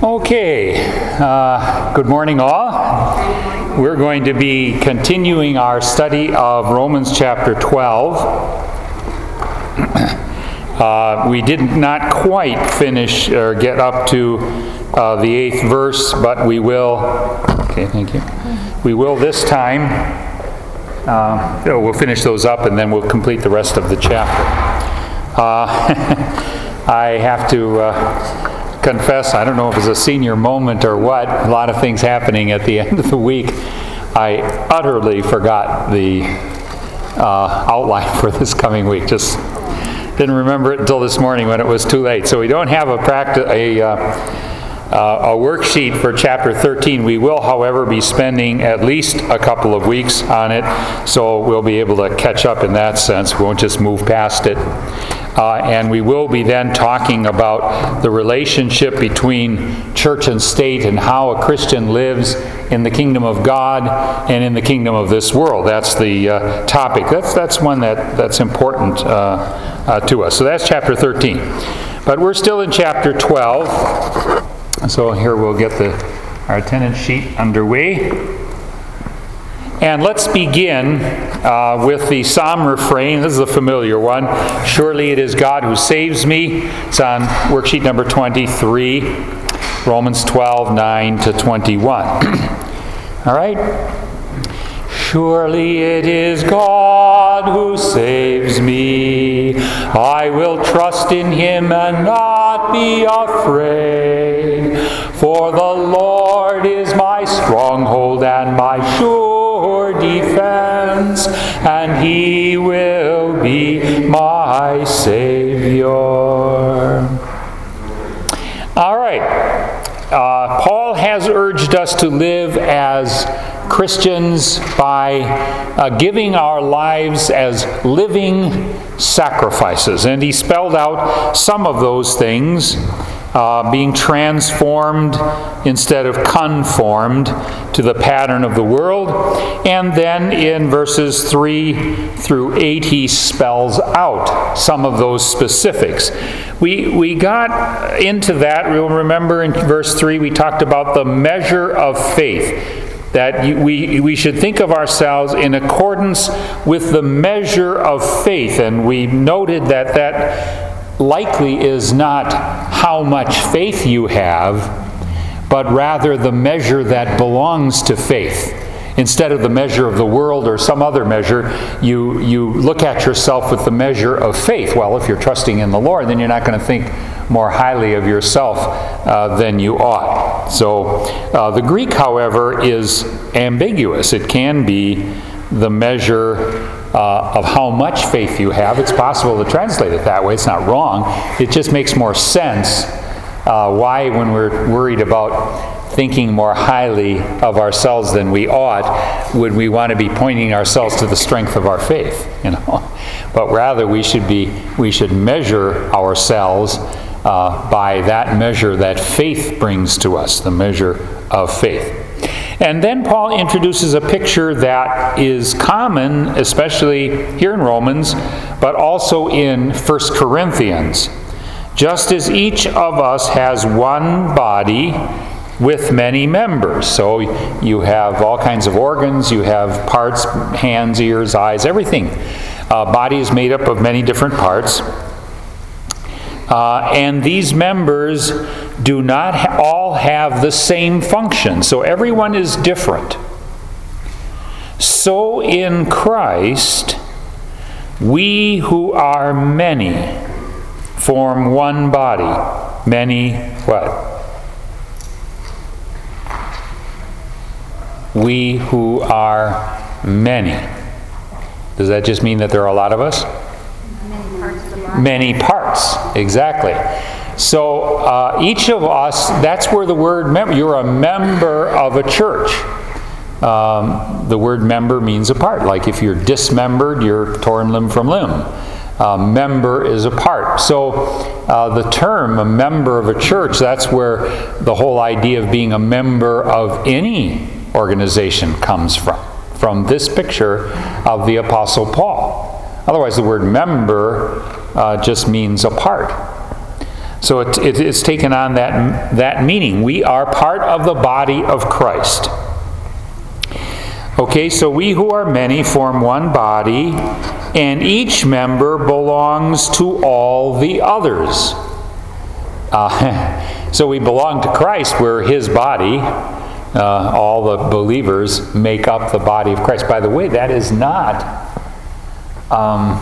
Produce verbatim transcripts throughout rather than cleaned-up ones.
Okay, uh, good morning all. We're going to be continuing our study of Romans chapter twelve. Uh, we did not quite finish or get up to uh, the eighth verse, but we will, okay, thank you. We will this time. Uh, oh, we'll finish those up and then we'll complete the rest of the chapter. Uh, I have to uh, confess, I don't know if it's a senior moment or what, a lot of things happening at the end of the week. I utterly forgot the uh, outline for this coming week. Just didn't remember it until this morning when it was too late. So we don't have a practice, a, uh, uh, a worksheet for chapter thirteen. We will, however, be spending at least a couple of weeks on it, so we'll be able to catch up in that sense. We won't just move past it. Uh, and we will be then talking about the relationship between church and state and how a Christian lives in the kingdom of God and in the kingdom of this world. That's the uh, topic. That's that's one that, that's important uh, uh, to us. So that's chapter thirteen. But we're still in chapter twelve. So here we'll get the our attendance sheet underway. And let's begin uh, with the psalm refrain. This is a familiar one. Surely it is God who saves me. It's on worksheet number twenty-three, Romans twelve, nine to twenty-one. All right. Surely it is God who saves me. I will trust in Him and not be afraid. For the Lord is my stronghold and my sure defense, and He will be my Savior. All right. Uh, Paul has urged us to live as Christians by uh, giving our lives as living sacrifices. And he spelled out some of those things. Uh, being transformed instead of conformed to the pattern of the world. And then in verses three through eight, he spells out some of those specifics. We, we got into that. We'll remember in verse three, we talked about the measure of faith. That you, we, we should think of ourselves in accordance with the measure of faith. And we noted that that likely is not how much faith you have, but rather the measure that belongs to faith. Instead of the measure of the world or some other measure, you, you look at yourself with the measure of faith. Well, if you're trusting in the Lord, then you're not going to think more highly of yourself uh, than you ought. So uh, the Greek, however, is ambiguous. It can be the measure Uh, of how much faith you have. It's possible to translate it that way. It's not wrong. It just makes more sense uh, why, when we're worried about thinking more highly of ourselves than we ought, would we want to be pointing ourselves to the strength of our faith, you know? But rather we should be we should measure ourselves uh, by that measure that faith brings to us, the measure of faith. And then Paul introduces a picture that is common, especially here in Romans, but also in First Corinthians. Just as each of us has one body with many members. So you have all kinds of organs, you have parts, hands, ears, eyes, everything. Uh, body is made up of many different parts. Uh, and these members do not ha- all have the same function. So everyone is different. So in Christ, we who are many form one body. Many what? We who are many. Does that just mean that there are a lot of us? Many parts of the body. Many parts, exactly. So uh, each of us, that's where the word member, you're a member of a church. Um, the word member means a part. Like if you're dismembered, you're torn limb from limb. Uh, member is a part. So uh, the term, a member of a church, that's where the whole idea of being a member of any organization comes from. From this picture of the Apostle Paul. Otherwise, the word member uh, just means a part. So it, it, it's taken on that, that meaning. We are part of the body of Christ. Okay, so we who are many form one body, and each member belongs to all the others. Uh, so we belong to Christ, we're His body. Uh, all the believers make up the body of Christ. By the way, that is not um,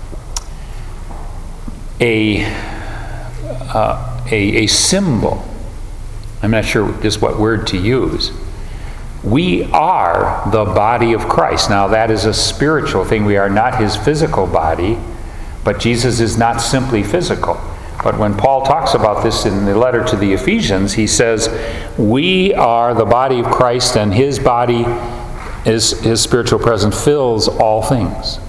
a, uh, a, a symbol. I'm not sure just what word to use. We are the body of Christ. Now, that is a spiritual thing. We are not His physical body, but Jesus is not simply physical. But when Paul talks about this in the letter to the Ephesians, he says, we are the body of Christ, and His body, His, His spiritual presence fills all things.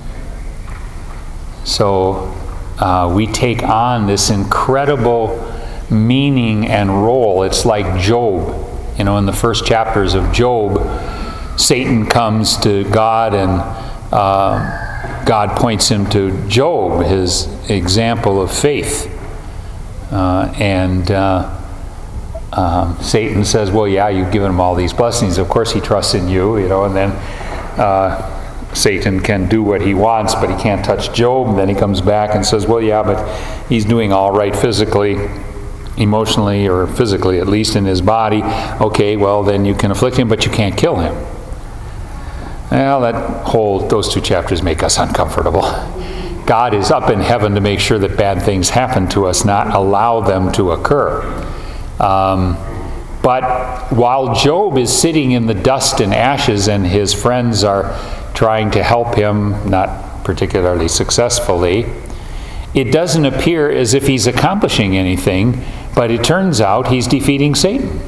So uh, we take on this incredible meaning and role. It's like Job. You know, in the first chapters of Job, Satan comes to God, and uh, God points him to Job, his example of faith. Uh, and uh, um, Satan says, well, yeah, you've given him all these blessings. Of course he trusts in you, you know, and then uh, Satan can do what he wants, but he can't touch Job. And then he comes back and says, well, yeah, but he's doing all right physically, emotionally, or physically, at least in his body. Okay, well, then you can afflict him, but you can't kill him. Well, that whole, those two chapters make us uncomfortable. God is up in heaven to make sure that bad things happen to us, not allow them to occur. Um, but while Job is sitting in the dust and ashes, and his friends are trying to help him, not particularly successfully, it doesn't appear as if he's accomplishing anything, but it turns out he's defeating Satan.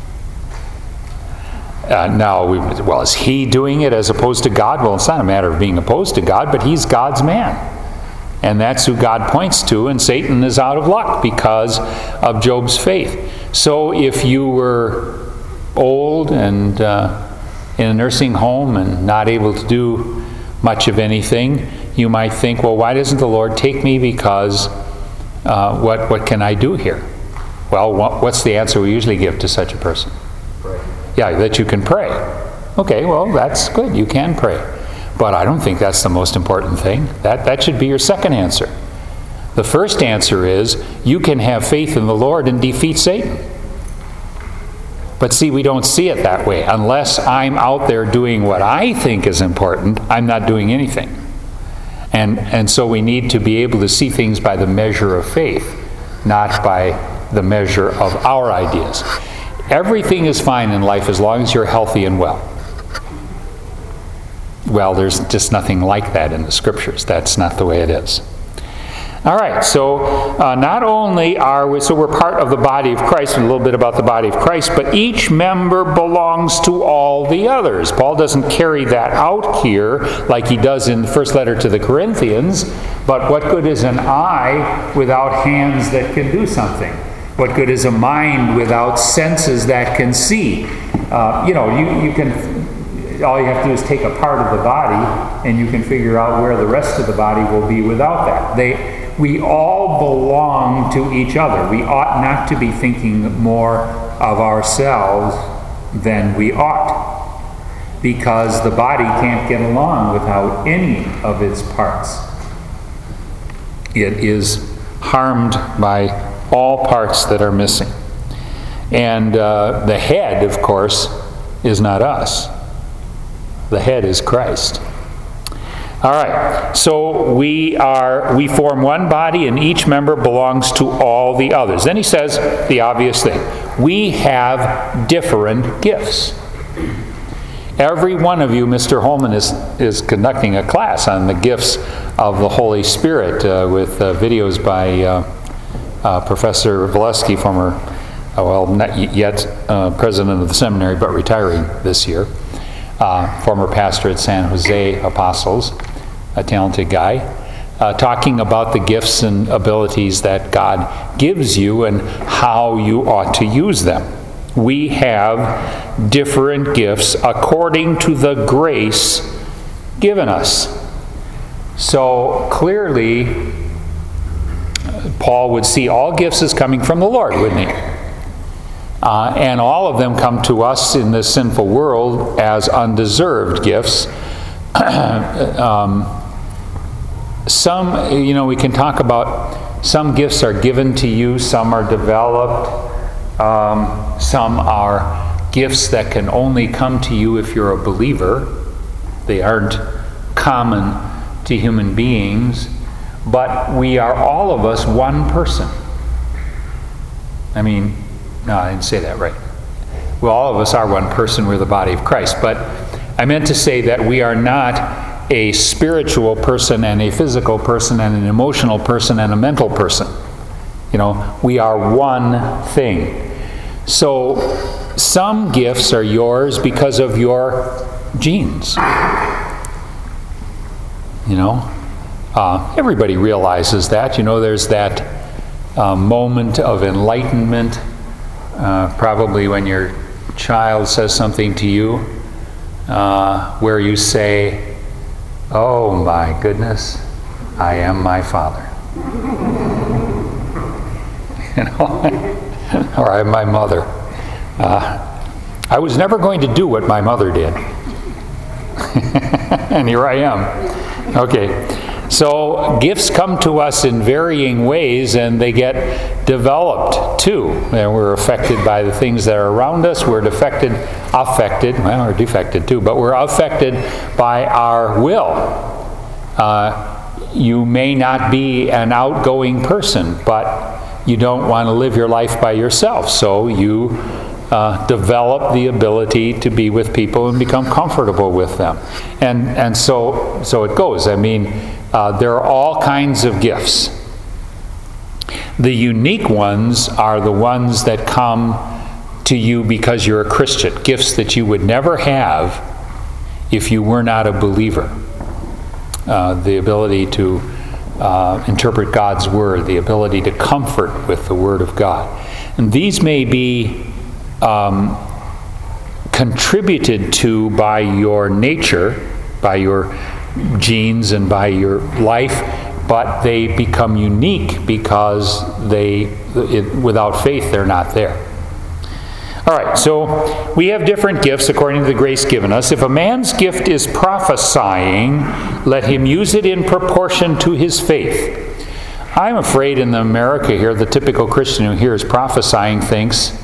Uh, now, we, well, is he doing it as opposed to God? Well, it's not a matter of being opposed to God, but he's God's man. And that's who God points to, and Satan is out of luck because of Job's faith. So if you were old and uh, in a nursing home and not able to do much of anything, you might think, well, why doesn't the Lord take me? Because uh, what, what can I do here? Well, what, what's the answer we usually give to such a person? Pray. Yeah, that you can pray. Okay, well, that's good. You can pray. But I don't think that's the most important thing. That, that should be your second answer. The first answer is, you can have faith in the Lord and defeat Satan. But see, we don't see it that way. Unless I'm out there doing what I think is important, I'm not doing anything. And, and so we need to be able to see things by the measure of faith, not by the measure of our ideas. Everything is fine in life as long as you're healthy and well. Well, there's just nothing like that in the Scriptures. That's not the way it is. All right, so uh, not only are we, so we're part of the body of Christ, and a little bit about the body of Christ, but each member belongs to all the others. Paul doesn't carry that out here like he does in the first letter to the Corinthians, but what good is an eye without hands that can do something? What good is a mind without senses that can see? Uh, you know, you, you can... all you have to do is take a part of the body, and you can figure out where the rest of the body will be without that. They, we all belong to each other. We ought not to be thinking more of ourselves than we ought, because the body can't get along without any of its parts. It is harmed by all parts that are missing. And uh, the head, of course, is not us. The head is Christ. All right, so we are we form one body, and each member belongs to all the others. Then he says the obvious thing: we have different gifts. Every one of you, Mister Holman is is conducting a class on the gifts of the Holy Spirit uh, with uh, videos by uh, uh, Professor Valesky, former, uh, well, not yet uh, president of the seminary, but retiring this year. Uh, former pastor at San Jose Apostles, a talented guy, uh, talking about the gifts and abilities that God gives you and how you ought to use them. We have different gifts according to the grace given us. So clearly, Paul would see all gifts as coming from the Lord, wouldn't he? Uh, and all of them come to us in this sinful world as undeserved gifts. um, some, you know, we can talk about some gifts are given to you, some are developed, um, some are gifts that can only come to you if you're a believer. They aren't common to human beings, but we are all of us one person. I mean, no, I didn't say that right. Well, all of us are one person. We're the body of Christ. But I meant to say that we are not a spiritual person and a physical person and an emotional person and a mental person. You know, we are one thing. So some gifts are yours because of your genes. You know, uh, everybody realizes that. You know, there's that uh, moment of enlightenment. Uh, probably when your child says something to you uh, where you say, "Oh my goodness, I am my father." You know, or I am my mother. Uh, I was never going to do what my mother did. And here I am. Okay. So gifts come to us in varying ways, and they get developed too. And we're affected by the things that are around us. We're defected, affected, well, we're defected too, but we're affected by our will. Uh, you may not be an outgoing person, but you don't want to live your life by yourself. So you uh, develop the ability to be with people and become comfortable with them. And and so so it goes. I mean, Uh, there are all kinds of gifts. The unique ones are the ones that come to you because you're a Christian. Gifts that you would never have if you were not a believer. Uh, the ability to uh, interpret God's Word, the ability to comfort with the Word of God. And these may be um, contributed to by your nature, by your genes and by your life, but they become unique because they, it, without faith, they're not there. All right, so we have different gifts according to the grace given us. If a man's gift is prophesying, let him use it in proportion to his faith. I'm afraid in America here, the typical Christian who hears prophesying thinks,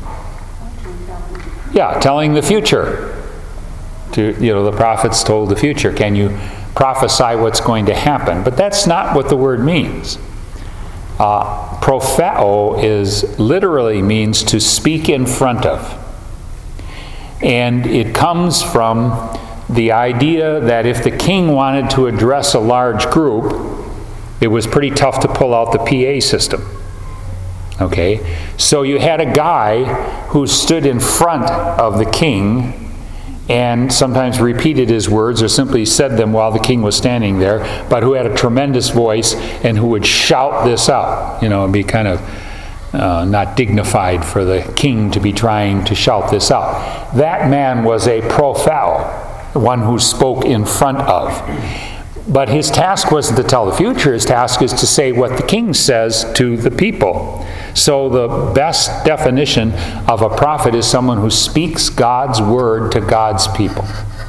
yeah, telling the future. To, you know, the prophets told the future. Can you prophesy what's going to happen? But that's not what the word means. Uh, propheo is literally means to speak in front of. And it comes from the idea that if the king wanted to address a large group, it was pretty tough to pull out the P A system. Okay? So you had a guy who stood in front of the king and sometimes repeated his words or simply said them while the king was standing there, but who had a tremendous voice and who would shout this out. You know, it'd be kind of uh, not dignified for the king to be trying to shout this out. That man was a propheo, one who spoke in front of. But his task wasn't to tell the future. His task is to say what the king says to the people. So the best definition of a prophet is someone who speaks God's word to God's people.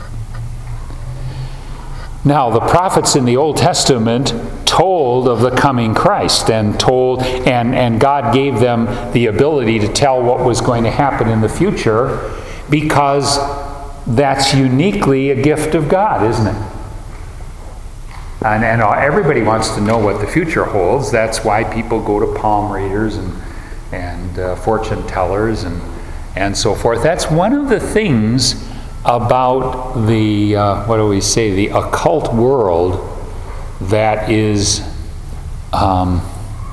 Now, the prophets in the Old Testament told of the coming Christ and told, and, and God gave them the ability to tell what was going to happen in the future because that's uniquely a gift of God, isn't it? And, and everybody wants to know what the future holds. That's why people go to palm readers and, and uh, fortune tellers and, and so forth. That's one of the things about the, uh, what do we say, the occult world that is, um,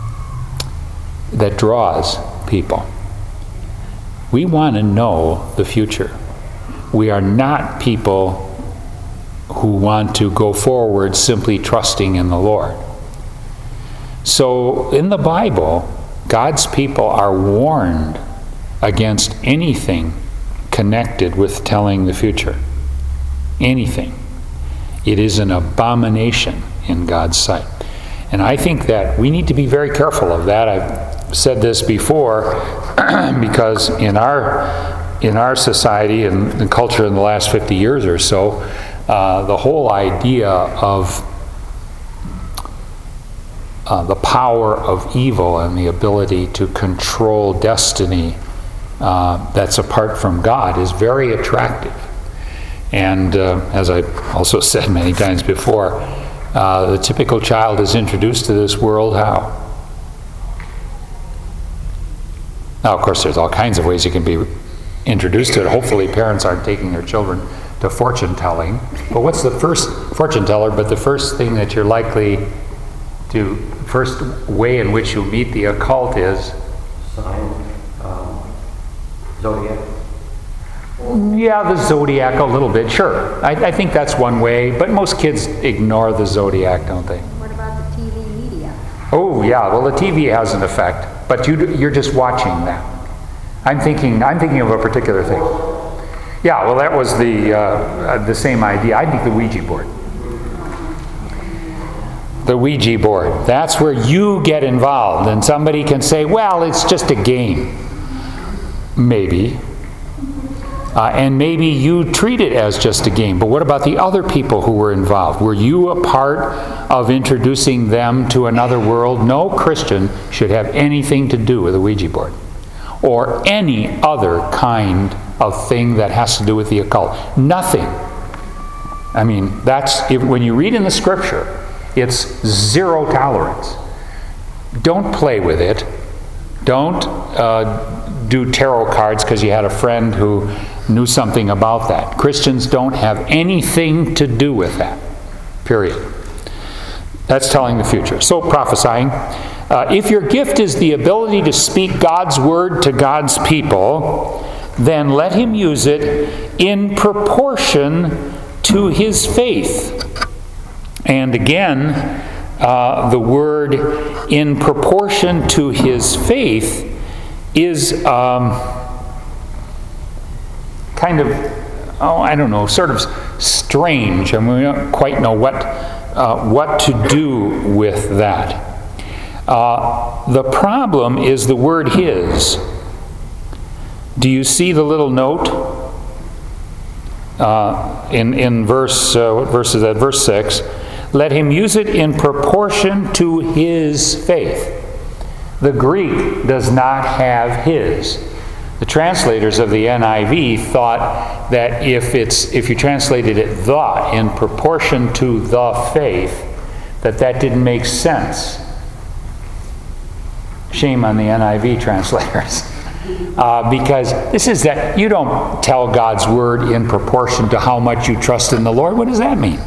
that draws people. We want to know the future. We are not people who want to go forward simply trusting in the Lord. So in the Bible, God's people are warned against anything connected with telling the future. Anything. It is an abomination in God's sight. And I think that we need to be very careful of that. I've said this before because in our in our society and the culture in the last fifty years or so, uh, the whole idea of uh, the power of evil and the ability to control destiny uh, that's apart from God is very attractive. And uh, as I also said many times before, uh, the typical child is introduced to this world how? Now, of course, there's all kinds of ways you can be introduced to it. Hopefully, parents aren't taking their children to fortune telling. But what's the first fortune teller? But the first thing that you're likely to, first way in which you meet the occult is? Sign, um, zodiac. Yeah, the zodiac a little bit, sure. I, I think that's one way, but most kids ignore the zodiac, don't they? What about the T V media? Oh, yeah, well, the T V has an effect, but you, you're just watching that. I'm thinking, I'm thinking of a particular thing. Yeah, well, that was the, uh, the same idea. I think the Ouija board. The Ouija board. That's where you get involved, and somebody can say, well, it's just a game. Maybe. Uh, and maybe you treat it as just a game. But what about the other people who were involved? Were you a part of introducing them to another world? No Christian should have anything to do with a Ouija board or any other kind of thing that has to do with the occult. Nothing. I mean, that's if, when you read in the Scripture, it's zero tolerance. Don't play with it. Don't uh, do tarot cards because you had a friend who knew something about that. Christians don't have anything to do with that. Period. That's telling the future. So, prophesying. Uh, if your gift is the ability to speak God's word to God's people, then let him use it in proportion to his faith. And again, uh, the word in proportion to his faith is um, kind of, oh, I don't know, sort of strange. I mean, we don't quite know what, uh, what to do with that. Uh, the problem is the word his. Do you see the little note uh, in, in verse, uh, what verse is that? Verse six. Let him use it in proportion to his faith. The Greek does not have his. The translators of the N I V thought that if it's if you translated it the in proportion to the faith, that that didn't make sense. Shame on the N I V translators. Uh, because this is that you don't tell God's word in proportion to how much you trust in the Lord. What does that mean?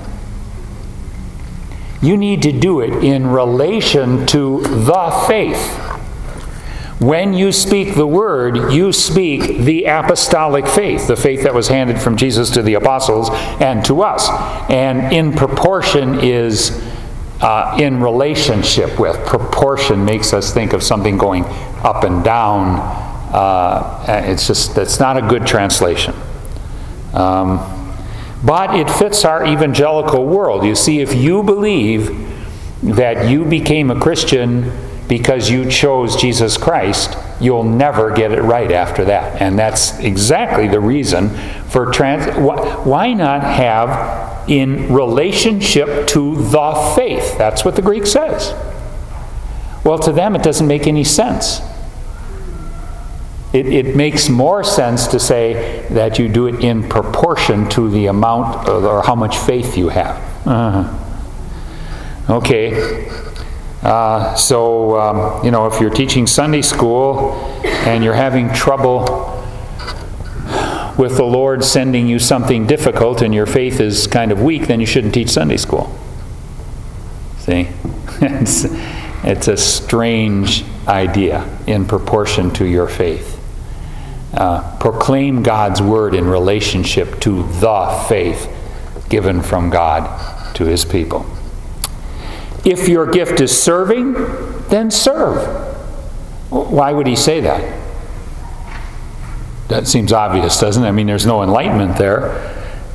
You need to do it in relation to the faith. When you speak the word, you speak the apostolic faith, the faith that was handed from Jesus to the apostles and to us. And in proportion is uh, in relationship with. Proportion makes us think of something going up and down. Uh, it's just, that's not a good translation. Um, But it fits our evangelical world. You see, if you believe that you became a Christian because you chose Jesus Christ, you'll never get it right after that. And that's exactly the reason for trans... Why not have in relationship to the faith? That's what the Greek says. Well, to them it doesn't make any sense. It, it makes more sense to say that you do it in proportion to the amount of, or how much faith you have. Uh-huh. Okay. Uh, so, um, you know, if you're teaching Sunday school and you're having trouble with the Lord sending you something difficult and your faith is kind of weak, then you shouldn't teach Sunday school. See? it's, it's a strange idea in proportion to your faith. Uh, proclaim God's word in relationship to the faith given from God to his people. If your gift is serving, then serve. Why would he say that? That seems obvious, doesn't it? I mean, there's no enlightenment there.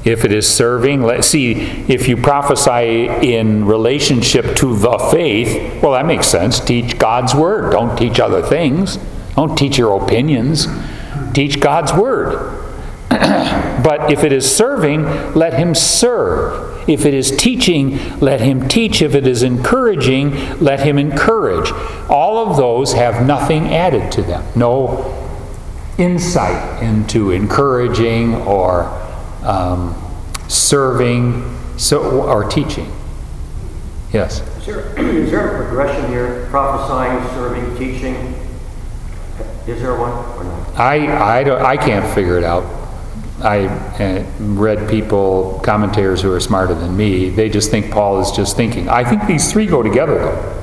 If it is serving, let's see, if you prophesy in relationship to the faith, well, that makes sense. Teach God's word. Don't teach other things. Don't teach your opinions. Teach God's word. But if it is serving, let him serve. If it is teaching, let him teach. If it is encouraging, let him encourage. All of those have nothing added to them. No insight into encouraging or um, serving so, or teaching. Yes? Is there, is there a progression here? Prophesying, serving, teaching? Is there one or not? I, I, don't, I can't figure it out. I uh, read people, commentators who are smarter than me, they just think Paul is just thinking. I think these three go together, though.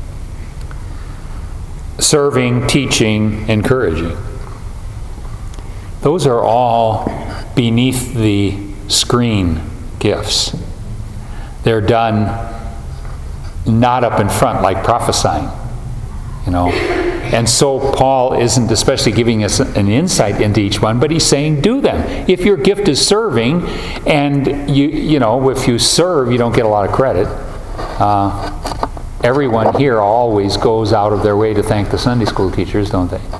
Serving, teaching, encouraging. Those are all beneath the screen gifts. They're done not up in front like prophesying, you know. And so Paul isn't especially giving us an insight into each one, but he's saying do them. If your gift is serving, and you you know, if you serve, you don't get a lot of credit. Uh, everyone here always goes out of their way to thank the Sunday school teachers, don't they?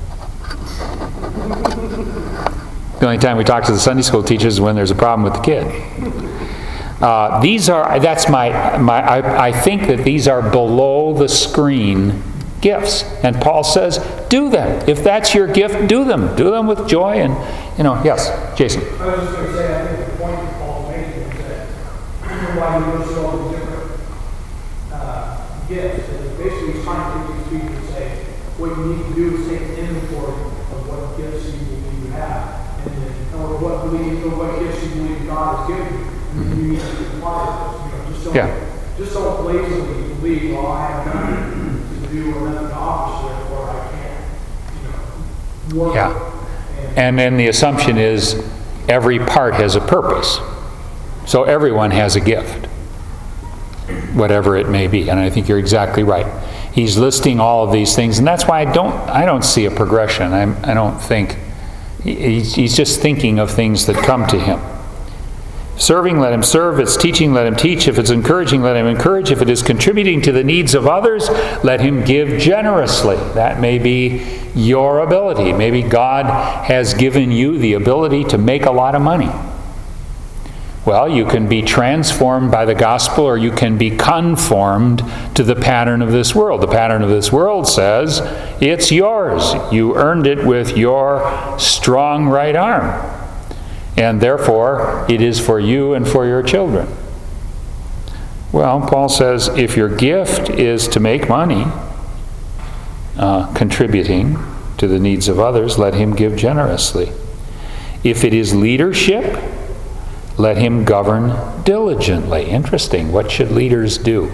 The only time we talk to the Sunday school teachers is when there's a problem with the kid. Uh, these are, that's my, my I, I think that these are below the screen gifts. And Paul says, do them. If that's your gift, do them. Do them with joy and, you know, yes, Jason. I was just going to say, I think the point that Paul's making is that why he lists all the different uh, gifts, and basically he's trying to get these people to say, what you need to do is take an inventory of what gifts you believe you have, and then, or what believe, or what gifts you believe God has given you, and then you need to apply those. You know, just don't, Yeah. just don't lazily believe, well, I have done do or nothing to office, therefore I can't, you know, work. Yeah. And then the assumption is every part has a purpose. So everyone has a gift, whatever it may be. And I think you're exactly right. He's listing all of these things, and that's why I don't I don't see a progression. I'm, I don't think he's, he's just thinking of things that come to him. Serving, let him serve. If it's teaching, let him teach. If it's encouraging, let him encourage. If it is contributing to the needs of others, let him give generously. That may be your ability. Maybe God has given you the ability to make a lot of money. Well, you can be transformed by the gospel, or you can be conformed to the pattern of this world. The pattern of this world says, it's yours. You earned it with your strong right arm. And therefore, it is for you and for your children. Well, Paul says, if your gift is to make money, uh, contributing to the needs of others, let him give generously. If it is leadership, let him govern diligently. Interesting. What should leaders do?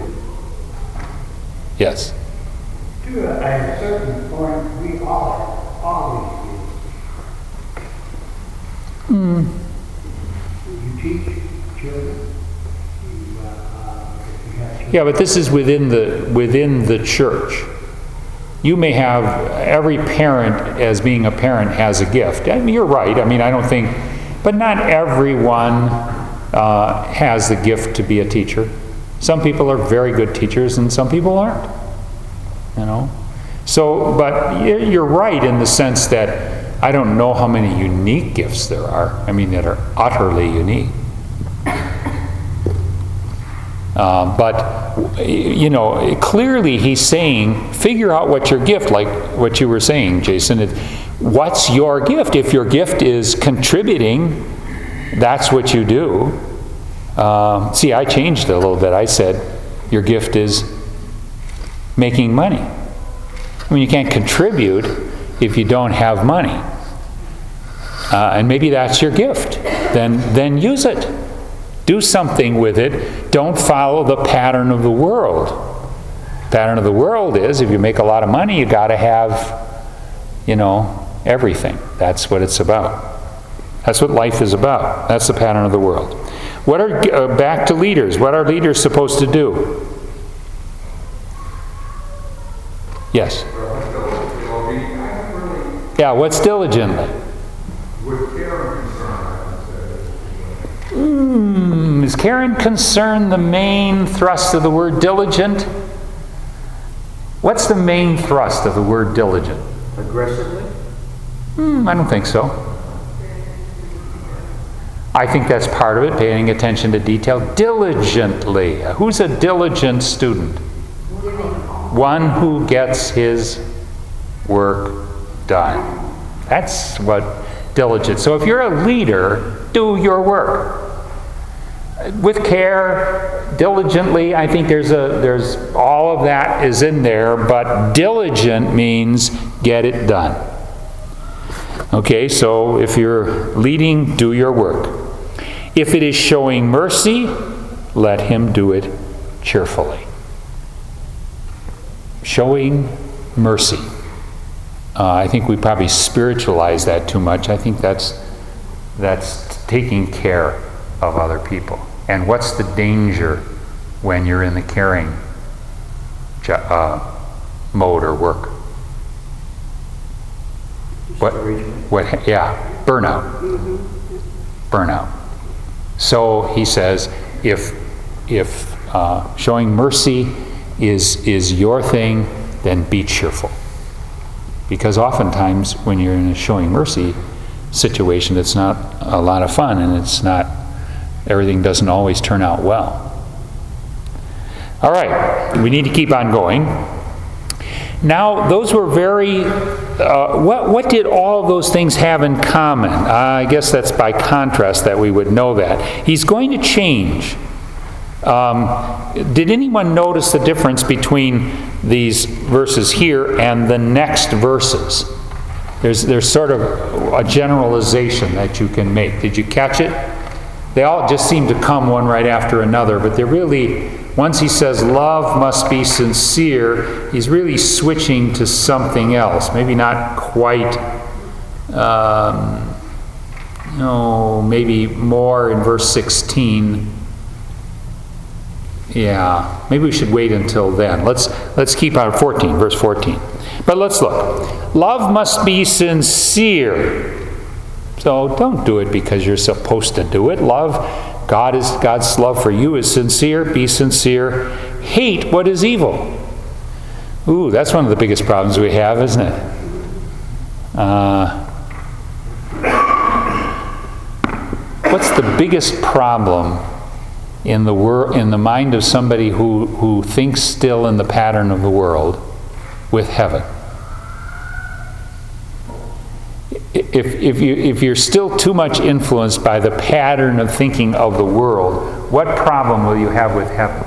Yes? To a certain point, we all always do. Mm. You teach children. You, uh, uh, you have Yeah, but this is within the within the church. You may have every parent, as being a parent, has a gift. I mean, you're right. I mean, I don't think, but not everyone uh, has the gift to be a teacher. Some people are very good teachers, and some people aren't. You know, so but you're right in the sense that I don't know how many unique gifts there are. I mean, that are utterly unique. Uh, but, you know, clearly he's saying, figure out what your gift, like what you were saying, Jason. It, what's your gift? If your gift is contributing, that's what you do. Uh, see, I changed it a little bit. I said, your gift is making money. I mean, you can't contribute if you don't have money. Uh, and maybe that's your gift. Then, then use it. Do something with it. Don't follow the pattern of the world. The pattern of the world is, if you make a lot of money, you got to have, you know, everything. That's what it's about. That's what life is about. That's the pattern of the world. What are, uh, back to leaders. What are leaders supposed to do? Yes? Yeah, what's diligently? With care and concern, I would say. Hmm, is care and concern the main thrust of the word diligent? What's the main thrust of the word diligent? Aggressively? Hmm, I don't think so. I think that's part of it, paying attention to detail. Diligently. Who's a diligent student? One who gets his work done. That's what diligent. So if you're a leader, do your work. With care, diligently, I think there's a there's all of that is in there, but diligent means get it done. Okay, so if you're leading, do your work. If it is showing mercy, let him do it cheerfully. Showing mercy. Uh, I think we probably spiritualize that too much. I think that's that's taking care of other people. And what's the danger when you're in the caring uh, mode or work? What? What? Yeah, burnout. Burnout. So he says, if if uh, showing mercy is is your thing, then be cheerful. Because oftentimes when you're in a showing mercy situation, it's not a lot of fun, and it's not, everything doesn't always turn out well. All right, we need to keep on going. Now, those were very, uh, what, what did all of those things have in common? Uh, I guess that's by contrast that we would know that. He's going to change. Um, did anyone notice the difference between these verses here and the next verses? There's, there's sort of a generalization that you can make. Did you catch it? They all just seem to come one right after another, but they're really, once he says love must be sincere, he's really switching to something else. Maybe not quite, um, no, maybe more in verse sixteen. Yeah, maybe we should wait until then. Let's let's keep on fourteen, verse fourteen. But let's look. Love must be sincere. So don't do it because you're supposed to do it. Love, God is God's love for you is sincere. Be sincere. Hate what is evil. Ooh, that's one of the biggest problems we have, isn't it? Uh, what's the biggest problem in the wor- in the mind of somebody who, who thinks still in the pattern of the world with heaven? If, if, you, if you're still too much influenced by the pattern of thinking of the world, what problem will you have with heaven?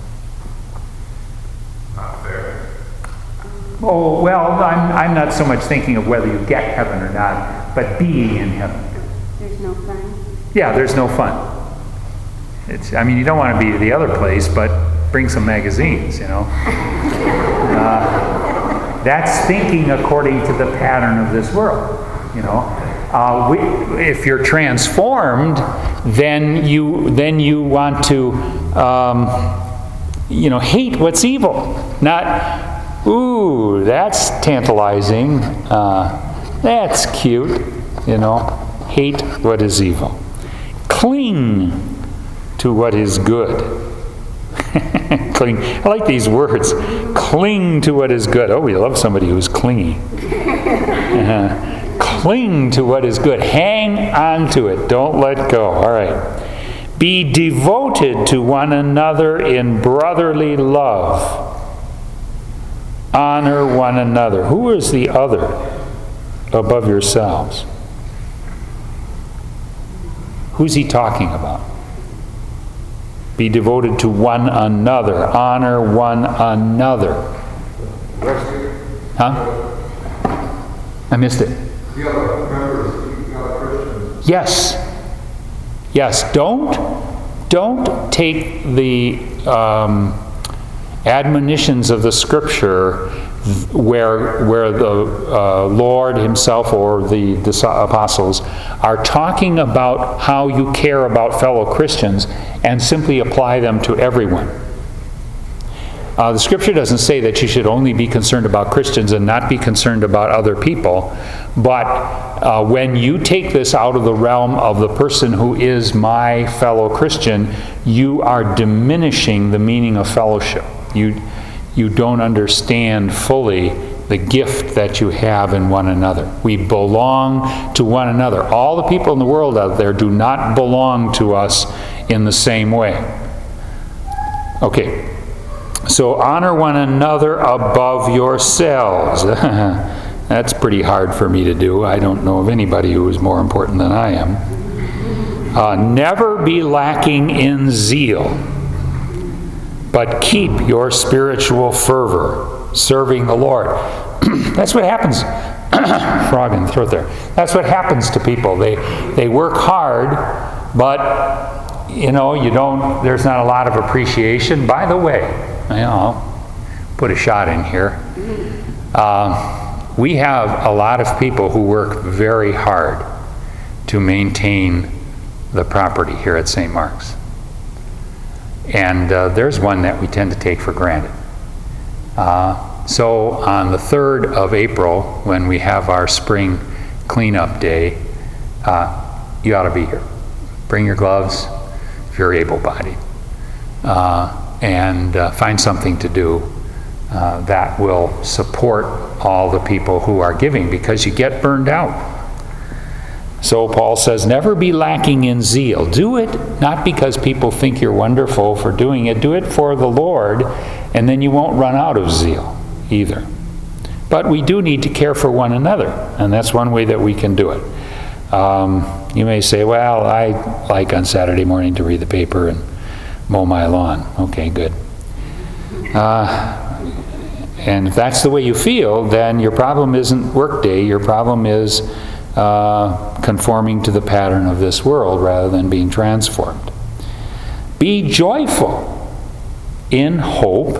Not fair. Oh, well, I'm, I'm not so much thinking of whether you get heaven or not, but being in heaven. There's no fun. Yeah, there's no fun. It's, I mean, you don't want to be the other place, but bring some magazines, you know. Uh, that's thinking according to the pattern of this world, you know. Uh, we, if you're transformed, then you then you want to, um, you know, hate what's evil. Not, ooh, that's tantalizing. Uh, that's cute, you know. Hate what is evil. Cling to what is good. Cling. I like these words. Cling to what is good. Oh, we love somebody who's clingy. Uh, cling to what is good. Hang on to it. Don't let go. All right. Be devoted to one another in brotherly love. Honor one another. Who is the other above yourselves? Who's he talking about? Be devoted to one another. Honor one another. Huh? I missed it. The other members, the other Christians. Yes. Yes. Don't, don't take the um, admonitions of the Scripture where where the uh, Lord himself or the apostles are talking about how you care about fellow Christians and simply apply them to everyone. Uh, the scripture doesn't say that you should only be concerned about Christians and not be concerned about other people. But uh, when you take this out of the realm of the person who is my fellow Christian, you are diminishing the meaning of fellowship. You, you don't understand fully the gift that you have in one another. We belong to one another. All the people in the world out there do not belong to us in the same way. Okay. So honor one another above yourselves. That's pretty hard for me to do. I don't know of anybody who is more important than I am. Uh, never be lacking in zeal, but keep your spiritual fervor, serving the Lord. That's what happens. Frog in the throat there. That's what happens to people. They they work hard, but you know, you don't. There's not a lot of appreciation. By the way, you know, I'll put a shot in here. Uh, we have a lot of people who work very hard to maintain the property here at Saint Mark's. And uh, there's one that we tend to take for granted. Uh, so on the third of April, when we have our spring cleanup day, uh, you ought to be here. Bring your gloves if you're able-bodied. Uh, and uh, find something to do uh, that will support all the people who are giving, because you get burned out. So Paul says, never be lacking in zeal. Do it not because people think you're wonderful for doing it. Do it for the Lord, and then you won't run out of zeal either. But we do need to care for one another, and that's one way that we can do it. Um, you may say, well, I like on Saturday morning to read the paper and mow my lawn. Okay, good. Uh, and if that's the way you feel, then your problem isn't workday. Your problem is uh, conforming to the pattern of this world rather than being transformed. Be joyful in hope.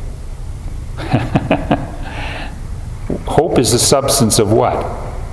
Hope is the substance of what?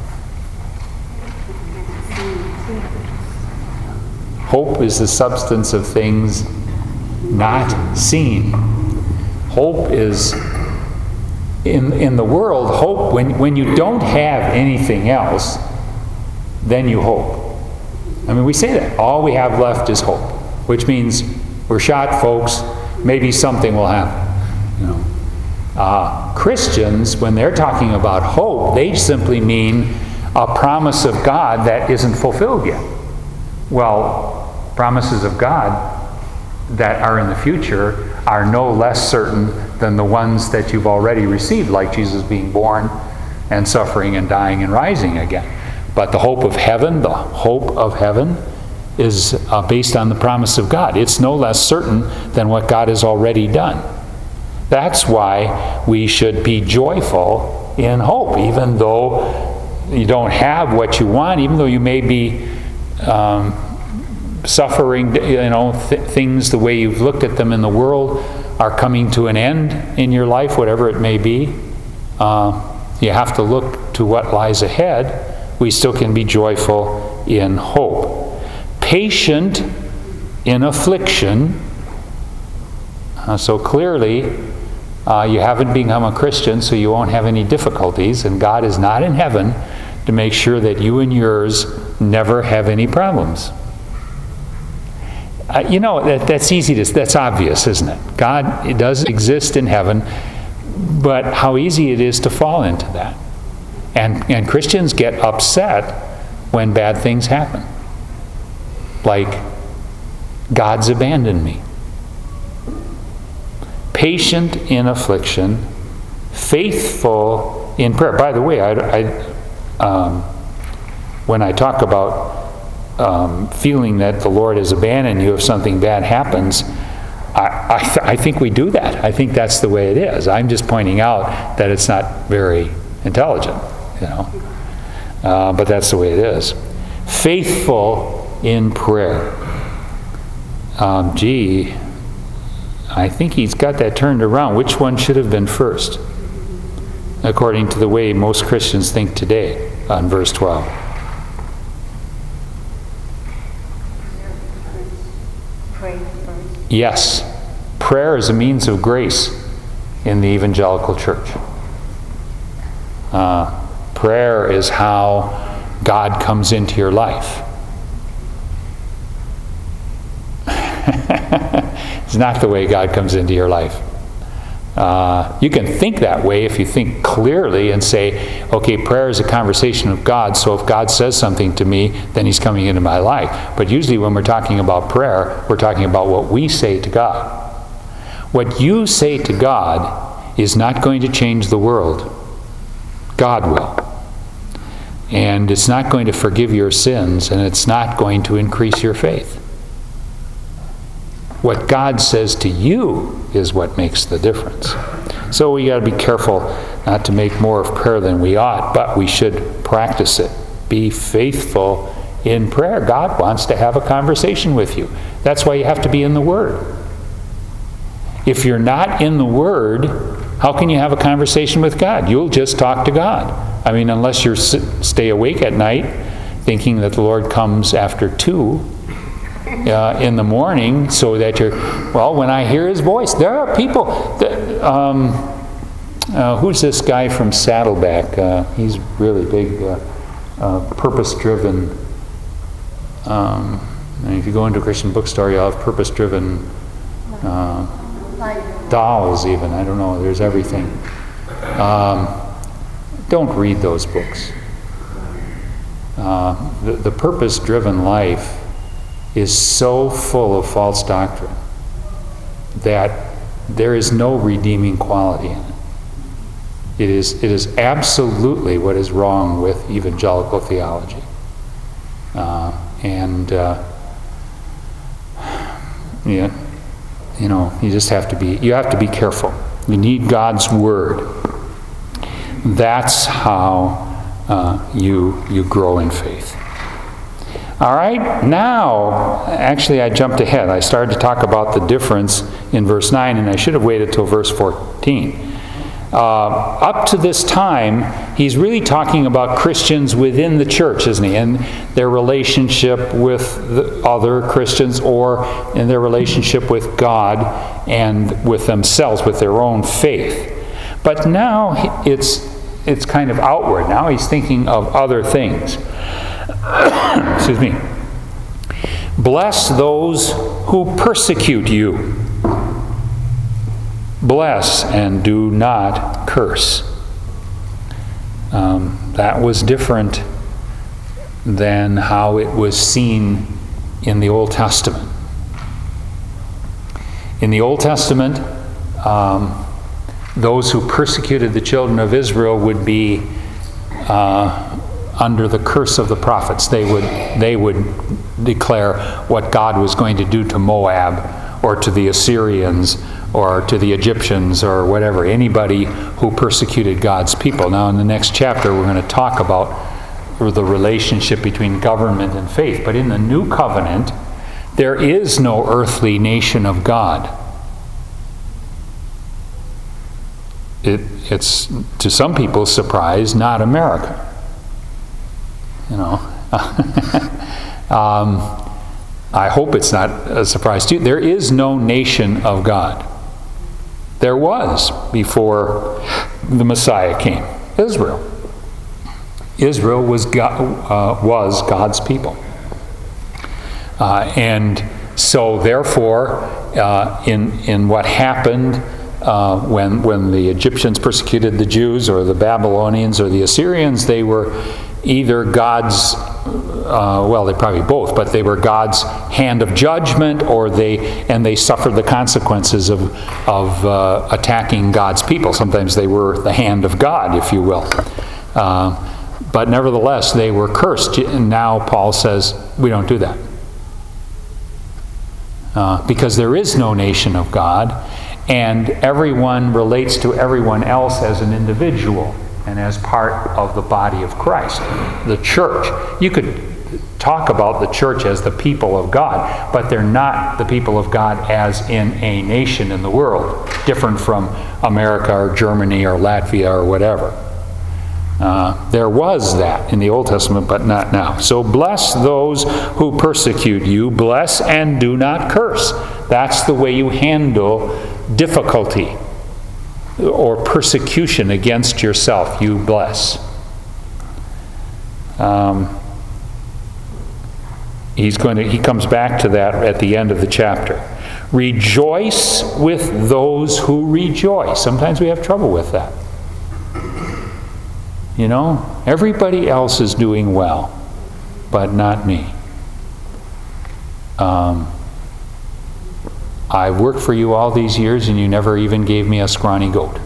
Hope is the substance of things not seen. Hope is, in, in the world, hope, when, when you don't have anything else, then you hope. I mean, we say that. All we have left is hope, which means we're shot, folks. Maybe something will happen. You know, uh, Christians, when they're talking about hope, they simply mean a promise of God that isn't fulfilled yet. Well, promises of God that are in the future are no less certain than the ones that you've already received, like Jesus being born and suffering and dying and rising again. But the hope of heaven, the hope of heaven, is uh, based on the promise of God. It's no less certain than what God has already done. That's why we should be joyful in hope, even though you don't have what you want, even though you may be um, suffering, you know, th- things the way you've looked at them in the world are coming to an end in your life, whatever it may be. Uh, you have to look to what lies ahead. We still can be joyful in hope. Patient in affliction. Uh, so clearly, uh, you haven't become a Christian, so you won't have any difficulties, and God is not in heaven to make sure that you and yours never have any problems. Uh, you know, that, that's easy to, that's obvious, isn't it? God it does exist in heaven, but how easy it is to fall into that. And, and Christians get upset when bad things happen. Like, God's abandoned me. Patient in affliction, faithful in prayer. By the way, I, I, um, when I talk about um, feeling that the Lord has abandoned you if something bad happens, I, I, th- I think we do that. I think that's the way it is. I'm just pointing out that it's not very intelligent, you know. Uh, but that's the way it is. Faithful in prayer. Um, gee, I think he's got that turned around. Which one should have been first? According to the way most Christians think today, on verse twelve. Pray first. Yes. Prayer is a means of grace. in the evangelical church. Uh, prayer is how God comes into your life. It's not the way God comes into your life. Uh, you can think that way if you think clearly and say, okay, prayer is a conversation with God, so if God says something to me, then He's coming into my life. But usually when we're talking about prayer, we're talking about what we say to God. What you say to God is not going to change the world. God will. And it's not going to forgive your sins, and it's not going to increase your faith. What God says to you is what makes the difference. So we got to be careful not to make more of prayer than we ought, but we should practice it. Be faithful in prayer. God wants to have a conversation with you. That's why you have to be in the Word. If you're not in the Word, how can you have a conversation with God? You'll just talk to God. I mean, unless you stay awake at night thinking that the Lord comes after two uh, in the morning, so that you're, well, when I hear His voice, there are people that, um, uh, who's this guy from Saddleback? Uh, he's really big, uh, uh, purpose-driven. Um, and if you go into a Christian bookstore, you'll have purpose-driven uh, dolls even. I don't know. There's everything. Um, don't read those books. Uh, the, the purpose-driven life is so full of false doctrine that there is no redeeming quality in it. It is, it is absolutely what is wrong with evangelical theology. Uh, and uh, yeah, you know, you just have to be, you have to be careful. You need God's Word. That's how uh, you you grow in faith. All right, now, actually I jumped ahead. I started to talk about the difference in verse nine, and I should have waited till verse fourteen. Uh, up to this time, he's really talking about Christians within the church, isn't he? And their relationship with the other Christians, or in their relationship with God and with themselves, with their own faith. But now it's it's kind of outward. Now he's thinking of other things. Excuse me. Bless those who persecute you. Bless and do not curse. Um, that was different than how it was seen in the Old Testament. In the Old Testament, um, those who persecuted the children of Israel would be uh, under the curse of the prophets. They would they would declare what God was going to do to Moab, or to the Assyrians, or to the Egyptians, or whatever. Anybody who persecuted God's people. Now in the next chapter we're going to talk about the relationship between government and faith. But in the New Covenant, there is no earthly nation of God. It, it's, to some people's surprise, not America. You know, um, I hope it's not a surprise to you. There is no nation of God. There was before the Messiah came. Israel. Israel was God, uh, was God's people, uh, and so therefore, uh, in in what happened uh, when when the Egyptians persecuted the Jews, or the Babylonians, or the Assyrians, they were either God's, uh, well, they probably both, but they were God's hand of judgment, or they and they suffered the consequences of of uh, attacking God's people. Sometimes they were the hand of God, if you will. Uh, but nevertheless, they were cursed. And now Paul says, we don't do that. Uh, because there is no nation of God, and everyone relates to everyone else as an individual and as part of the body of Christ, the church. You could talk about the church as the people of God, but they're not the people of God as in a nation in the world, different from America or Germany or Latvia or whatever. Uh, there was that in the Old Testament, but not now. So bless those who persecute you. Bless and do not curse. That's the way you handle difficulty. or persecution against yourself, you bless. Um, he's going to, he comes back to that at the end of the chapter. Rejoice with those who rejoice. Sometimes we have trouble with that. You know, everybody else is doing well, but not me. Um, I've worked for you all these years and you never even gave me a scrawny goat.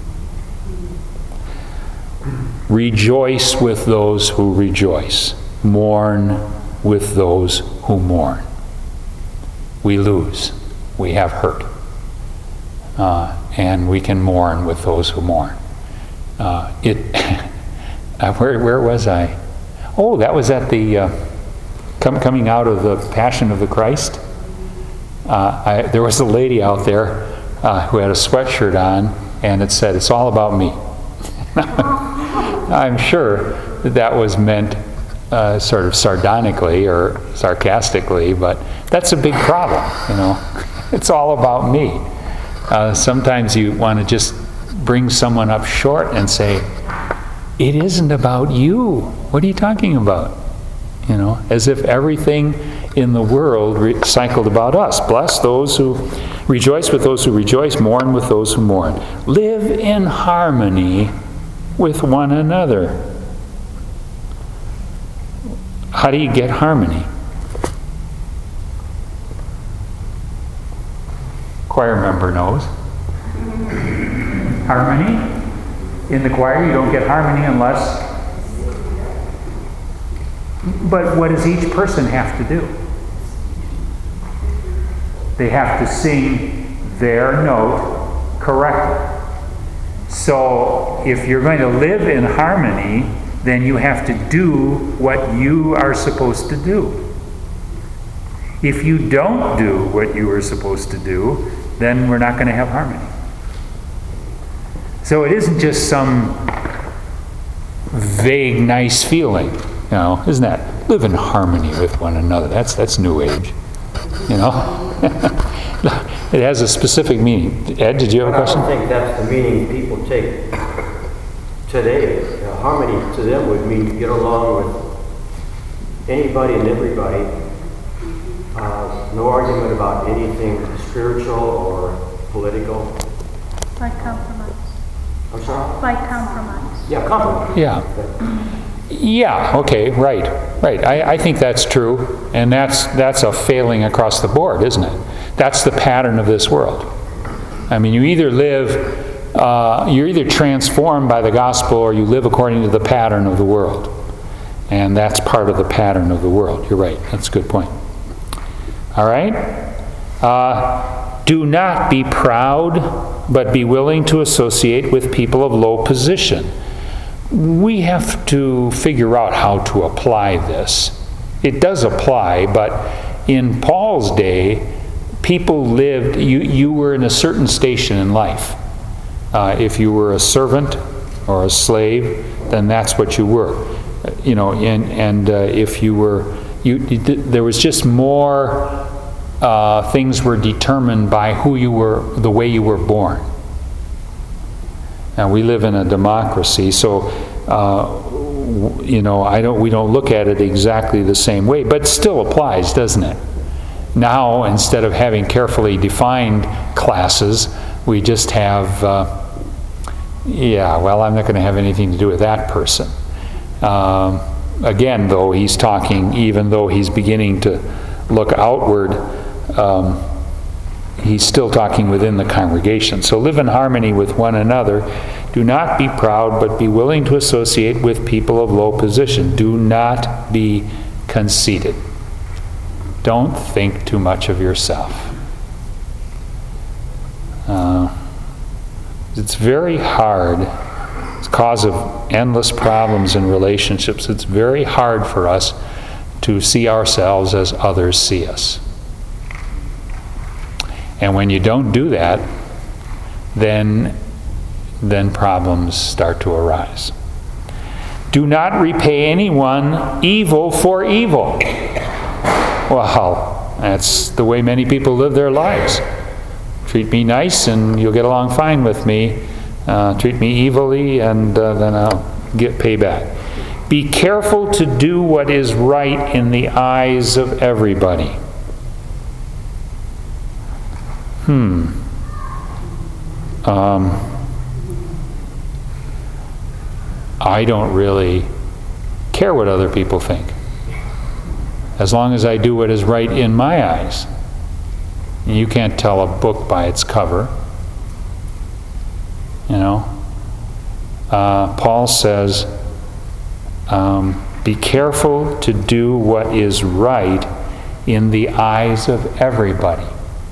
Rejoice with those who rejoice. Mourn with those who mourn. We lose. We have hurt. Uh, and we can mourn with those who mourn. Uh, it. where, where was I? Oh, that was at the uh, com- coming out of the Passion of the Christ. Uh, I, there was a lady out there uh, who had a sweatshirt on, and it said, "It's all about me." I'm sure that that was meant uh, sort of sardonically or sarcastically, but that's a big problem, you know. It's all about me. Uh, sometimes you want to just bring someone up short and say, "It isn't about you. What are you talking about?" You know, as if everything in the world re- cycled about us. Bless those who rejoice with those who rejoice, mourn with those who mourn. Live in harmony with one another. How do you get harmony? Choir member knows. Harmony? In the choir, you don't get harmony unless... But what does each person have to do? They have to sing their note correctly. So if you're going to live in harmony, then you have to do what you are supposed to do. If you don't do what you are supposed to do, then we're not going to have harmony. So it isn't just some vague, nice feeling. You know, isn't that? Live in harmony with one another. That's that's New Age. You know? It has a specific meaning. Ed, did you have a question? I don't think that's the meaning people take today. Uh, harmony to them would mean to get along with anybody and everybody. Uh, no argument about anything spiritual or political. Like compromise. I'm sorry? Like compromise. Yeah, compromise. Yeah. Yeah, okay, right, right. I, I think that's true, and that's that's a failing across the board, isn't it? That's the pattern of this world. I mean, you either live, uh, you're either transformed by the gospel or you live according to the pattern of the world. And that's part of the pattern of the world. You're right, that's a good point. All right? Uh, do not be proud, but be willing to associate with people of low position. We have to figure out how to apply this. It does apply, but in Paul's day, people lived, you, you were in a certain station in life. Uh, if you were a servant or a slave, then that's what you were. You know, and, and uh, if you were, you, you there was just more uh, things were determined by who you were, the way you were born. Now we live in a democracy, so uh, you know I don't. We don't look at it exactly the same way, but it still applies, doesn't it? Now, instead of having carefully defined classes, we just have. Uh, yeah, well, I'm not going to have anything to do with that person. Um, again, though, he's talking. Even though he's beginning to look outward. Um, He's still talking within the congregation. So live in harmony with one another. Do not be proud, but be willing to associate with people of low position. Do not be conceited. Don't think too much of yourself. Uh, it's very hard. It's cause of endless problems in relationships. It's very hard for us to see ourselves as others see us. And when you don't do that, then, then problems start to arise. Do not repay anyone evil for evil. Well, that's the way many people live their lives. Treat me nice and you'll get along fine with me. Uh, treat me evilly, and uh, then I'll get payback. Be careful to do what is right in the eyes of everybody. Hmm. Um, I don't really care what other people think, as long as I do what is right in my eyes. You can't tell a book by its cover. You know, uh, Paul says, um, be careful to do what is right in the eyes of everybody.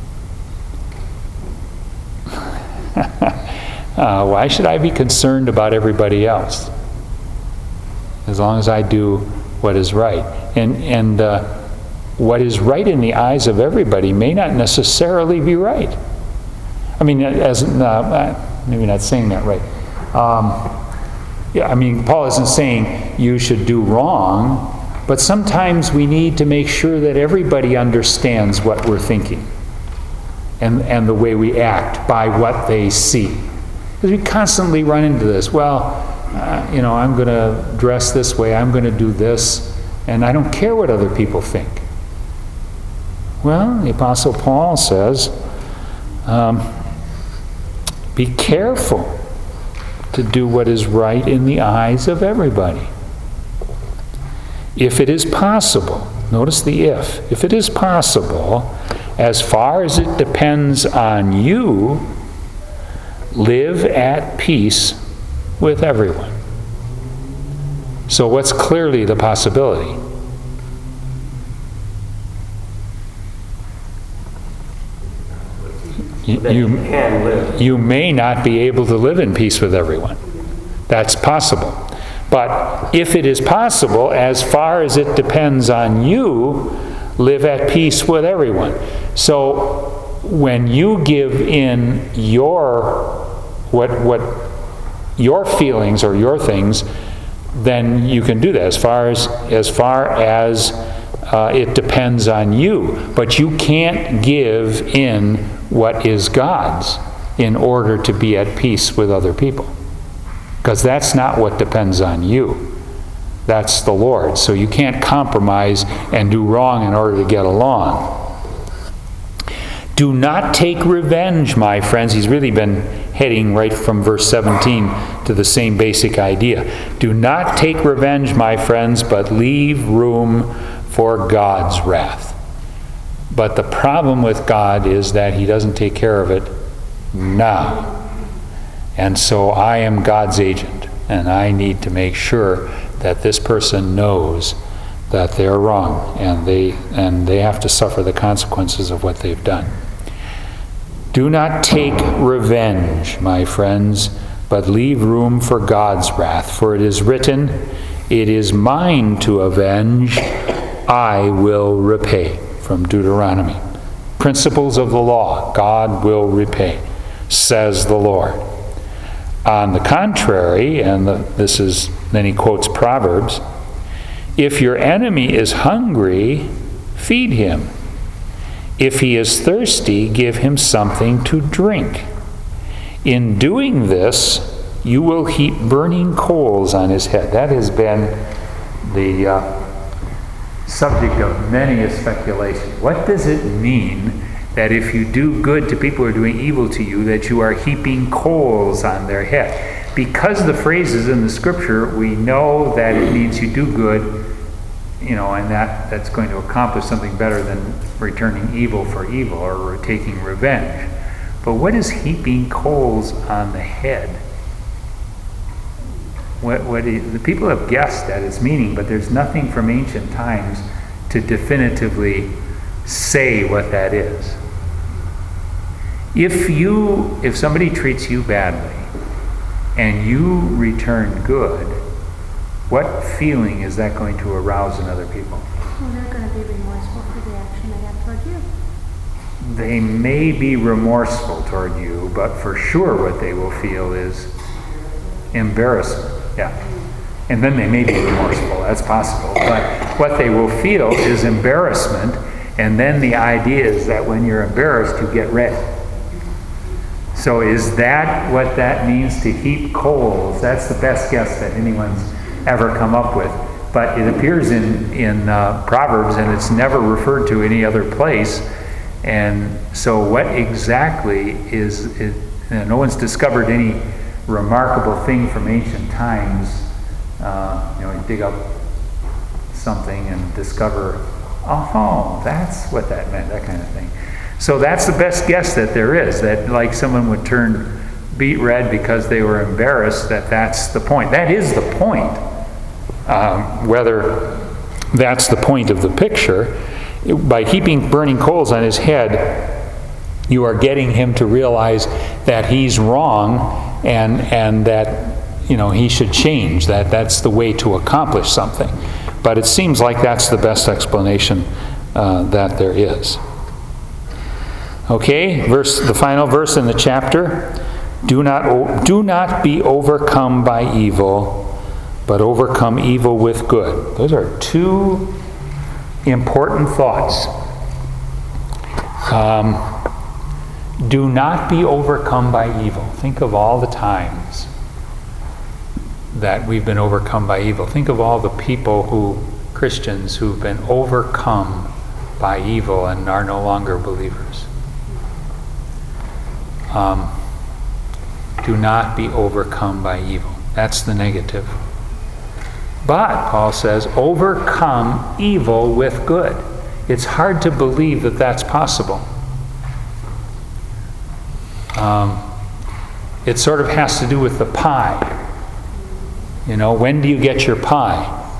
uh, why should I be concerned about everybody else? As long as I do what is right. And, and uh, what is right in the eyes of everybody may not necessarily be right. I mean, as uh, maybe not saying that right. Um, yeah, I mean, Paul isn't saying you should do wrong, but sometimes we need to make sure that everybody understands what we're thinking and, and the way we act by what they see. Because we constantly run into this. Well, uh, you know, I'm going to dress this way, I'm going to do this, and I don't care what other people think. Well, the Apostle Paul says, um, be careful to do what is right in the eyes of everybody. If it is possible, notice the if, if it is possible, as far as it depends on you, live at peace with everyone. So what's clearly the possibility? You, you, can live. you may not be able to live in peace with everyone. That's possible. But if it is possible, as far as it depends on you, live at peace with everyone. So when you give in your what what your feelings or your things, then you can do that as far as as far as uh, it depends on you. But you can't give in what is God's in order to be at peace with other people. Because that's not what depends on you. That's the Lord. So you can't compromise and do wrong in order to get along. Do not take revenge, my friends. He's really been heading right from verse seventeen to the same basic idea. Do not take revenge, my friends, but leave room for God's wrath. But the problem with God is that He doesn't take care of it now. And so I am God's agent, and I need to make sure that this person knows that they're wrong, and they and they have to suffer the consequences of what they've done. Do not take revenge, my friends, but leave room for God's wrath. For it is written, it is mine to avenge, I will repay. From Deuteronomy. Principles of the law, God will repay, says the Lord. On the contrary, and the, this is, then he quotes Proverbs, if your enemy is hungry, feed him. If he is thirsty, give him something to drink. In doing this, you will heap burning coals on his head. That has been the uh, subject of many a speculation. What does it mean that if you do good to people who are doing evil to you, that you are heaping coals on their head? Because the phrase is in the scripture, we know that it means you do good, you know, and that, that's going to accomplish something better than returning evil for evil or taking revenge. But what is heaping coals on the head? What, what is, the people have guessed at its meaning, but there's nothing from ancient times to definitively say what that is. If you, if somebody treats you badly and you return good, what feeling is that going to arouse in other people? Well, they're going to be remorseful for the action they have toward you. They may be remorseful toward you, but for sure what they will feel is embarrassment. Yeah. And then they may be remorseful, that's possible. But what they will feel is embarrassment, and then the idea is that when you're embarrassed, you get red. So is that what that means, to heap coals? That's the best guess that anyone's ever come up with. But it appears in, in uh, Proverbs, and it's never referred to any other place. And so what exactly is it? You know, no one's discovered any remarkable thing from ancient times. Uh, you know, you dig up something and discover, oh, that's what that meant, that kind of thing. So that's the best guess that there is, that like someone would turn beet red because they were embarrassed, that that's the point. That is the point. Um, whether that's the point of the picture, by heaping burning coals on his head, you are getting him to realize that he's wrong, and and that, you know, he should change, that that's the way to accomplish something. But it seems like that's the best explanation uh, that there is. Okay, verse, the final verse in the chapter. Do not, do not be overcome by evil, but overcome evil with good. Those are two important thoughts. Um, do not be overcome by evil. Think of all the times that we've been overcome by evil. Think of all the people who, Christians, who've been overcome by evil and are no longer believers. Um, do not be overcome by evil. That's the negative. But, Paul says, overcome evil with good. It's hard to believe that that's possible. Um, it sort of has to do with the pie. You know, when do you get your pie?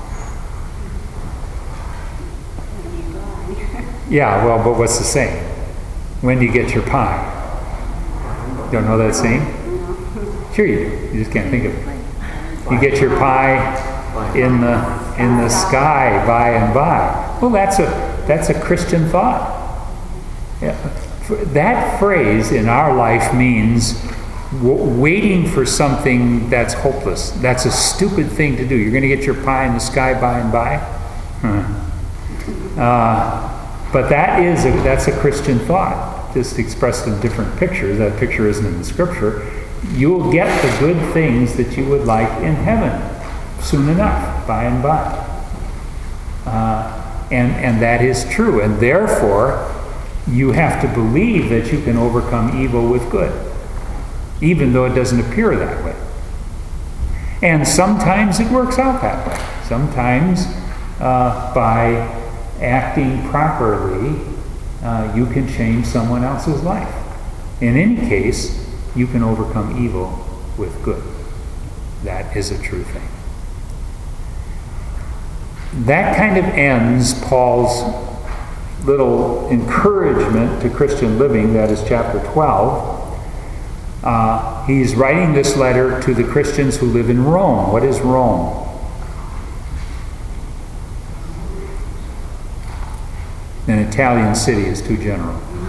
Yeah, well, but what's the saying? When do you get your pie? Don't know that saying? Sure you do. You just can't think of it. You get your pie in the in the sky by and by. Well, that's a that's a Christian thought. Yeah. That phrase in our life means w- waiting for something that's hopeless. That's a stupid thing to do. You're going to get your pie in the sky by and by. Huh. Uh, but that is a, that's a Christian thought, just expressed in different pictures. That picture isn't in the Scripture. You'll get the good things that you would like in heaven soon enough, by and by. Uh, and, and that is true. And therefore, you have to believe that you can overcome evil with good, even though it doesn't appear that way. And sometimes it works out that way. Sometimes uh, by acting properly, uh, you can change someone else's life. In any case, you can overcome evil with good. That is a true thing. That kind of ends Paul's little encouragement to Christian living. That is chapter twelve. Uh, he's writing this letter to the Christians who live in Rome. What is Rome? An Italian city is too general.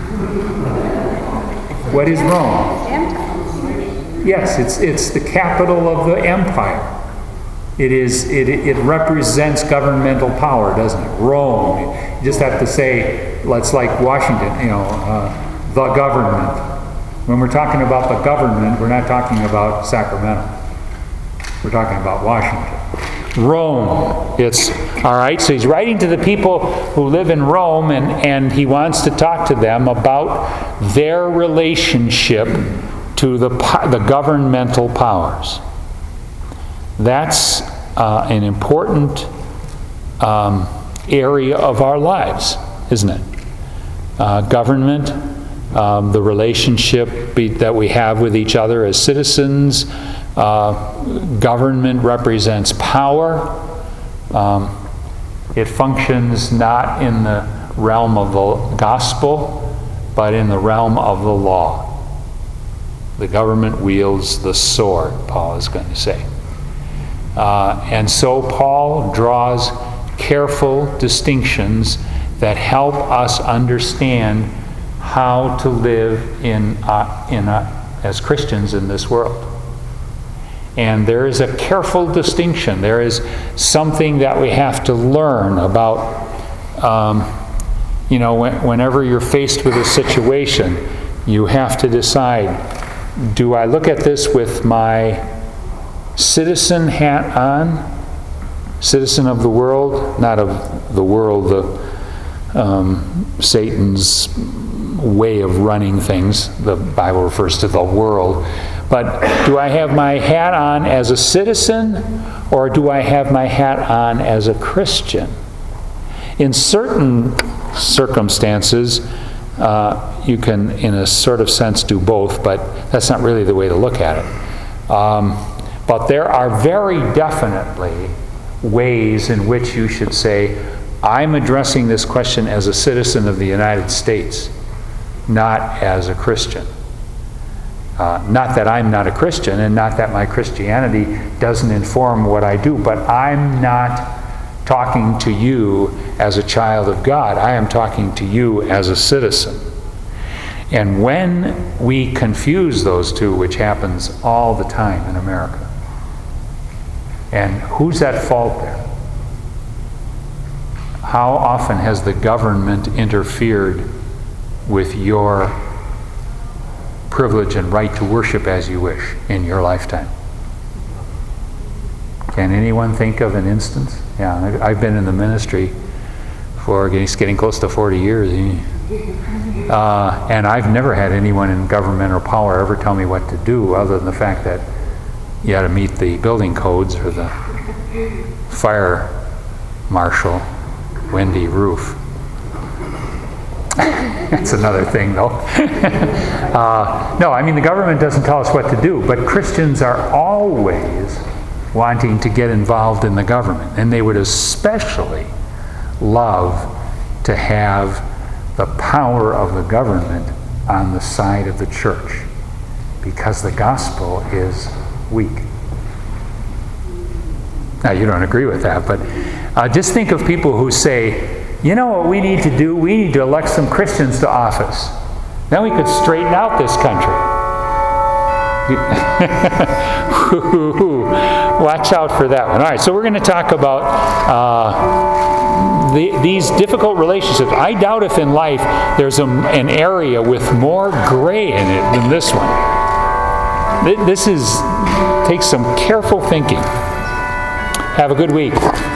What is Rome? Yes, it's it's the capital of the empire. It is it it represents governmental power, doesn't it? Rome. You just have to say, let's like Washington, you know, uh, the government. When we're talking about the government, we're not talking about Sacramento. We're talking about Washington. Rome. It's all right. So he's writing to the people who live in Rome, and, and he wants to talk to them about their relationship to the the governmental powers. That's uh, an important um, area of our lives, isn't it? Uh, government, um, the relationship be, that we have with each other as citizens. Uh, government represents power. Um, it functions not in the realm of the gospel, but in the realm of the law. The government wields the sword, Paul is going to say. Uh, and so Paul draws careful distinctions that help us understand how to live in, uh, in uh, as Christians in this world. And there is a careful distinction. There is something that we have to learn about. Um, you know, when, whenever you're faced with a situation, you have to decide, do I look at this with my citizen hat on? Citizen of the world, not of the world, the um, Satan's way of running things. The Bible refers to the world. But do I have my hat on as a citizen, or do I have my hat on as a Christian? In certain circumstances, uh, you can, in a sort of sense, do both, but that's not really the way to look at it. Um, but there are very definitely ways in which you should say, I'm addressing this question as a citizen of the United States, not as a Christian. Uh, not that I'm not a Christian, and not that my Christianity doesn't inform what I do, but I'm not talking to you as a child of God. I am talking to you as a citizen. And when we confuse those two, which happens all the time in America, and who's at fault there? How often has the government interfered with your privilege and right to worship as you wish in your lifetime? Can anyone think of an instance? Yeah, I've been in the ministry for, it's getting close to forty years. Uh, and I've never had anyone in governmental power ever tell me what to do, other than the fact that you had to meet the building codes or the fire marshal, Wendy Roof. That's another thing, though. uh, no, I mean, the government doesn't tell us what to do, but Christians are always wanting to get involved in the government, and they would especially love to have the power of the government on the side of the church, because the gospel is weak. Now, you don't agree with that, but uh, just think of people who say, you know what we need to do? We need to elect some Christians to office. Then we could straighten out this country. Watch out for that one. All right, so we're going to talk about uh, the, these difficult relationships. I doubt if in life there's a, an area with more gray in it than this one. This is takes some careful thinking. Have a good week.